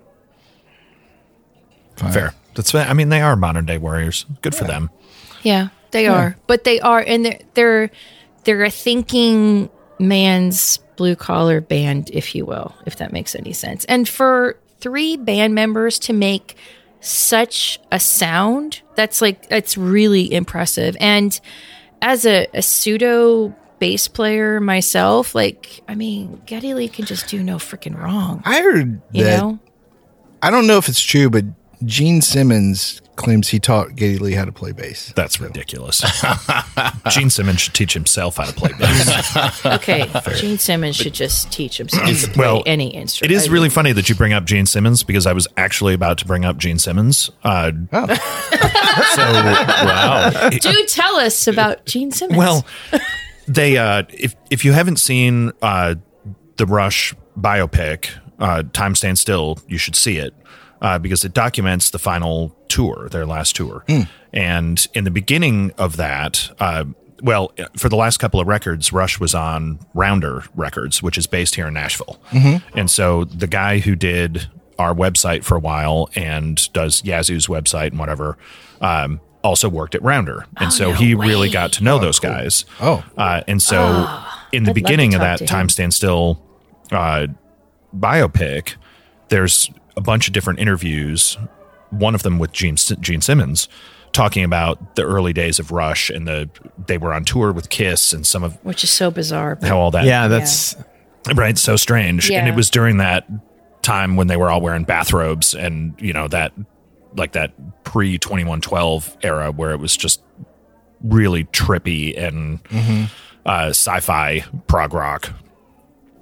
Fine. Fair. That's. I mean, they are modern day warriors. Good for them. Yeah, they are. But they are, and they're they're they're a thinking man's blue collar band, if you will, if that makes any sense. And for three band members to make such a sound, that's like that's really impressive. And as a, a pseudo bass player myself, like I mean, Geddy Lee can just do no freaking wrong. I heard You that. know? I don't know if it's true, but Gene Simmons claims he taught Geddy Lee how to play bass. That's ridiculous. Gene Simmons should teach himself how to play bass. Okay, Gene Simmons should just teach himself to play well, any instrument. It is really funny that you bring up Gene Simmons because I was actually about to bring up Gene Simmons. Uh, Oh, so wow. Do tell us about Gene Simmons. Well, they uh, if if you haven't seen uh, the Rush biopic, uh, Time Stands Still, you should see it. Uh, because it documents the final tour, their last tour. Mm. And in the beginning of that, uh, well, for the last couple of records, Rush was on Rounder Records, which is based here in Nashville. Mm-hmm. And so the guy who did our website for a while and does Yazoo's website and whatever, um, also worked at Rounder. And Oh, so no he way. really got to know those guys. Oh. Uh, and so in the I'd love to beginning of talk that to him. Time Stand Still uh, biopic, there's a bunch of different interviews, one of them with Gene, Gene Simmons, talking about the early days of Rush and the they were on tour with Kiss and some of which is so bizarre. But how all that Yeah, that's right so strange. And Yeah. it was during that time when they were all wearing bathrobes and you know that like that pre twenty-one twelve era where it was just really trippy and uh, sci-fi prog rock.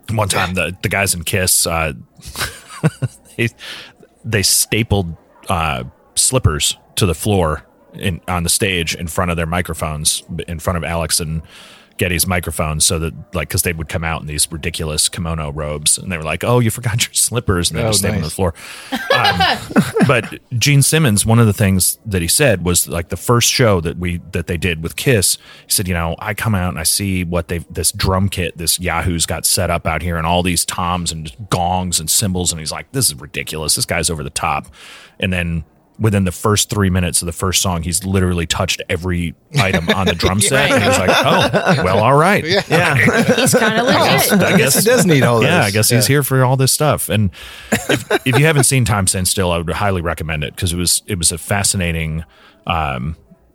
one time the, the guys in Kiss, uh, they, they stapled uh, slippers to the floor in, on the stage in front of their microphones, in front of Alex and Geddy's microphones, so that like because they would come out in these ridiculous kimono robes, and they were like, "Oh, you forgot your slippers," and they Oh, just stayed on the nice. floor. Um, but Gene Simmons, one of the things that he said was like the first show that we that they did with Kiss. He said, "You know, I come out and I see what they this drum kit, this Yahoo's got set up out here, and all these toms and gongs and cymbals, and he's like, this is ridiculous. This guy's over the top." And then within the first three minutes of the first song, he's literally touched every item on the drum set. And he was like, oh, well, all right. Yeah. He's kind of legit. I guess He does need all this. Yeah, I guess he's here for all this stuff. And if, if you haven't seen Time Stand Still, I would highly recommend it because it was it was a fascinating um,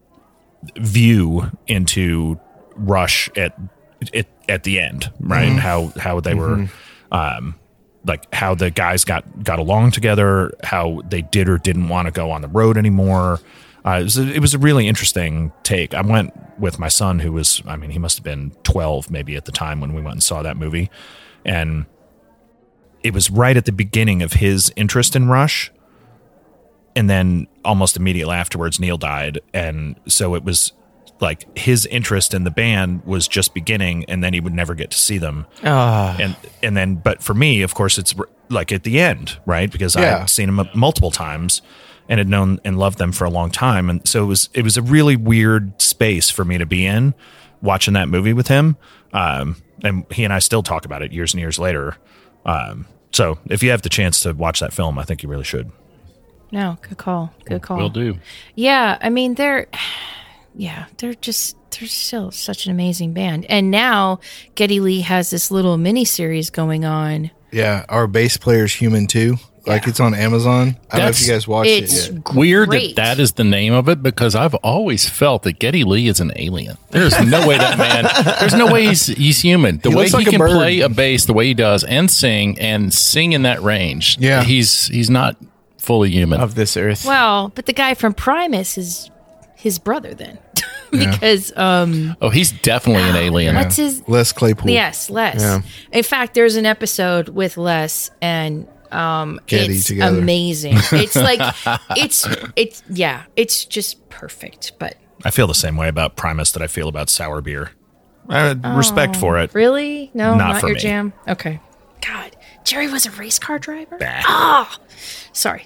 view into Rush at at, at the end, right? Mm-hmm. How how they were. Um, like how the guys got, got along together, how they did or didn't want to go on the road anymore. Uh, it was a, it was a really interesting take. I went with my son who was, I mean, he must have been twelve maybe at the time when we went and saw that movie. And it was right at the beginning of his interest in Rush. And then almost immediately afterwards, Neil died. And so it was like his interest in the band was just beginning, and then he would never get to see them. Ah. And and then, but for me, of course, it's r- like at the end, right? Because I Yeah. had seen them multiple times and had known and loved them for a long time, and so it was it was a really weird space for me to be in, watching that movie with him. Um, and he and I still talk about it years and years later. Um, so if you have the chance to watch that film, I think you really should. No, good call. Good call. Will do. Yeah, I mean they're yeah, they're just they're still such an amazing band. And now Geddy Lee has this little mini series going on. Yeah, our bass player's human too. Like it's on Amazon. I don't know if you guys watched it It's yet. Weird great. that that is the name of it because I've always felt that Geddy Lee is an alien. There's no way that man. There's no way he's he's human. The He way looks he like a can bird. play a bass the way he does and sing and sing in that range. Yeah. he's he's not fully human. Of this earth. Well, but the guy from Primus is his brother then. because um oh, he's definitely an alien. what's his Les Claypool. Yes, Les. Yeah. In fact, there's an episode with Les and um Geddy it's together. amazing. It's like it's it's yeah, it's just perfect. But I feel the same way about Primus that I feel about sour beer. I had respect for it. really? No, Not not, for your me. jam. Okay. God, Jerry was a race car driver? Ah. Sorry.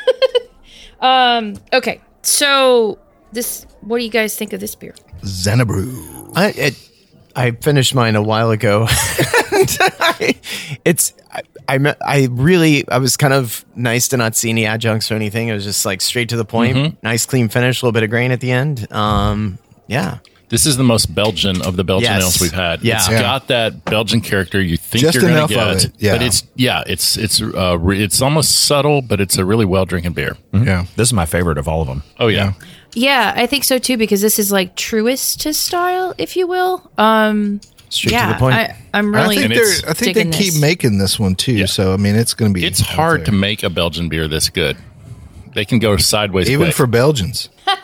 um okay. So this what do you guys think of this beer? Xenabrew. I it, I finished mine a while ago. it's I, I me- I really I was kind of nice to not see any adjuncts or anything. It was just like straight to the point. Nice clean finish, a little bit of grain at the end. Um, yeah. This is the most Belgian of the Belgian Yes. ales we've had. Yeah. It's Yeah. got that Belgian character you think Just you're going enough to of get, it, yeah. but it's yeah, it's it's uh, re- it's almost subtle, but it's a really well drinking beer. Yeah. This is my favorite of all of them. Oh yeah. Yeah, I think so too because this is like truest to style, if you will. Um Straight yeah, to the point. I, I'm I really think And they're. it's- I think they digging keep this. making this one too. Yeah. So I mean, it's going to be. It's out hard there. to make a Belgian beer this good. They can go sideways even quick. for Belgians.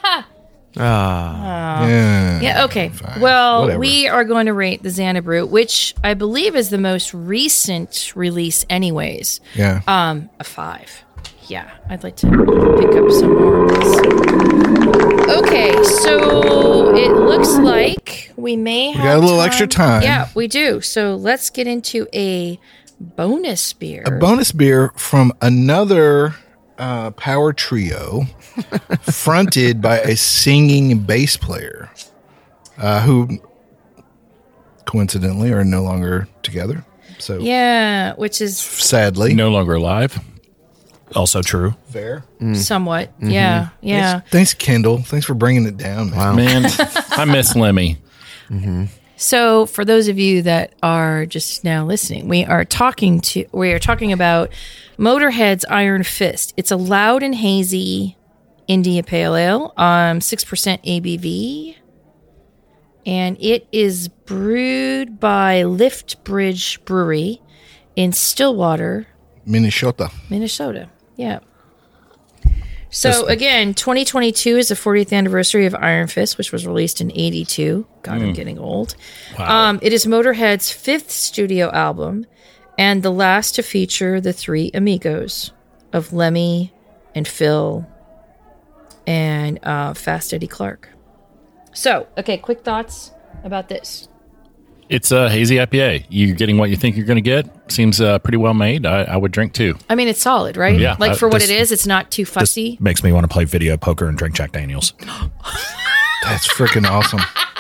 Ah. Yeah. Yeah, okay. Well, Whatever. we are going to rate the Xanabrew, which I believe is the most recent release anyways. Yeah. Um, a five. Yeah, I'd like to pick up some more of this. Okay, so it looks like we may have got a little extra time. Yeah, we do. So let's get into a bonus beer. A bonus beer from another uh, power trio, fronted by a singing bass player, uh, who coincidentally are no longer together. So Yeah, which is sadly, no longer alive. Also true. fair. somewhat. Mm-hmm. Yeah, yeah. Thanks, thanks, Kendall. Thanks for bringing it down. Man. Man, I miss Lemmy. So, for those of you that are just now listening, we are talking to we are talking about Motorhead's Iron Fist. It's a loud and hazy India Pale Ale, um, six percent A B V, and it is brewed by Lift Bridge Brewery in Stillwater, Minnesota. Minnesota. Yeah. So Just- again, twenty twenty-two is the fortieth anniversary of Iron Fist, which was released in eighty-two. God, I'm getting old. Wow. Um, it is Motorhead's fifth studio album and the last to feature the three amigos of Lemmy and Phil and uh, Fast Eddie Clark. So, okay, quick thoughts about this. It's a hazy I P A. You're getting what you think you're going to get. Seems uh, pretty well made. I, I would drink too. I mean, it's solid, right? Yeah, Like uh, for what this- it is, it's not too This fussy. makes me want to play video poker and drink Jack Daniels. That's freaking awesome.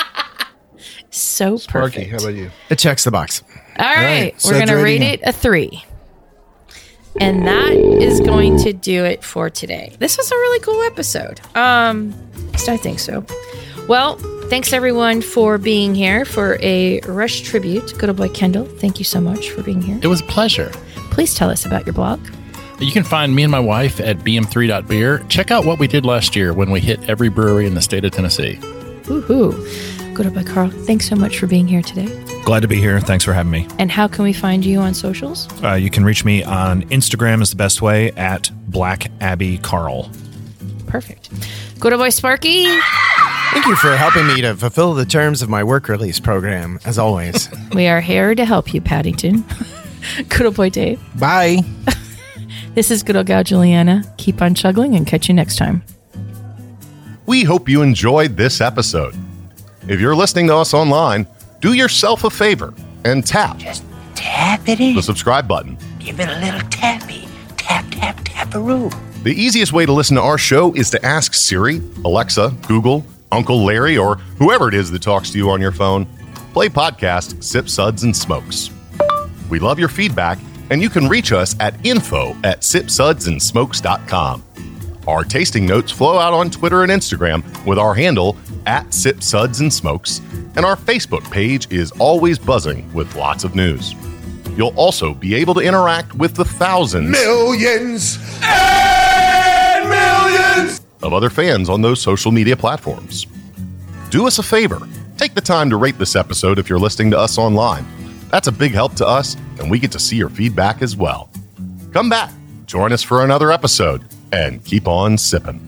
So Sparky, perfect. how about you? It checks the box. All right, right, we're Suds going to rate rating. it a three. And that is going to do it for today. This was a really cool episode. Um, at least I think so. Well, thanks everyone for being here for a Rush tribute. Good old boy Kendall, thank you so much for being here. It was a pleasure. Please tell us about your blog. You can find me and my wife at b m three dot beer. Check out what we did last year when we hit every brewery in the state of Tennessee. Woohoo. Good old boy Carl, thanks so much for being here today. Glad to be here. Thanks for having me. And how can we find you on socials? Uh, you can reach me on Instagram is the best way at Black Abbey Carl. Perfect. Good old boy Sparky. Thank you for helping me to fulfill the terms of my work release program, as always. We are here to help you, Paddington. Good old boy Dave. Bye. This is good old gal Juliana. Keep on chuggling and catch you next time. We hope you enjoyed this episode. If you're listening to us online, do yourself a favor and tap Just tap it in. the subscribe button. Give it a little tappy. Tap, tap, tap-a-roo. The easiest way to listen to our show is to ask Siri, Alexa, Google, Uncle Larry, or whoever it is that talks to you on your phone. Play podcast Sip Suds and Smokes. We love your feedback, and you can reach us at info at sip suds and smokes dot com. Our tasting notes flow out on Twitter and Instagram with our handle at Sip Suds and Smokes, and our Facebook page is always buzzing with lots of news. You'll also be able to interact with the thousands Millions and millions of other fans on those social media platforms. Do us a favor. Take the time to rate this episode if you're listening to us online. That's a big help to us, and we get to see your feedback as well. Come back, join us for another episode, and keep on sipping.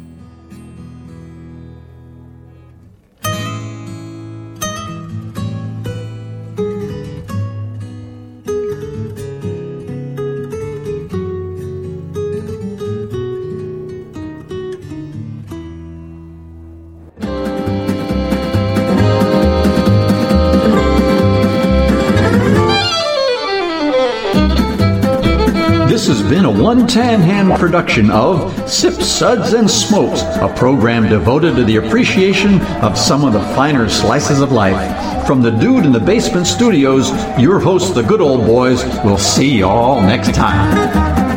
This has been a one tan hand production of Sip Suds and Smokes, a program devoted to the appreciation of some of the finer slices of life. From the Dude in the Basement Studios, your hosts, the Good Old Boys, will see you all next time.